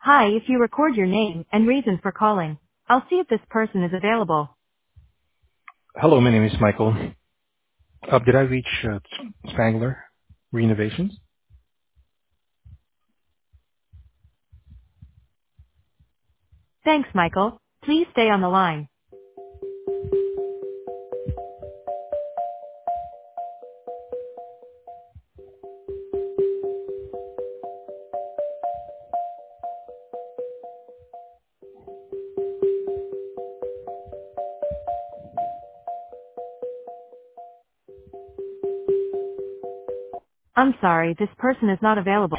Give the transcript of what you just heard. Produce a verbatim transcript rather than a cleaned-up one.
Hi, if you record your name and reason for calling, I'll see if this person is available. Hello, my name is Michael. Uh, did I reach uh, Spangler Renovations? Thanks, Michael. Please stay on the line. I'm sorry, this person is not available.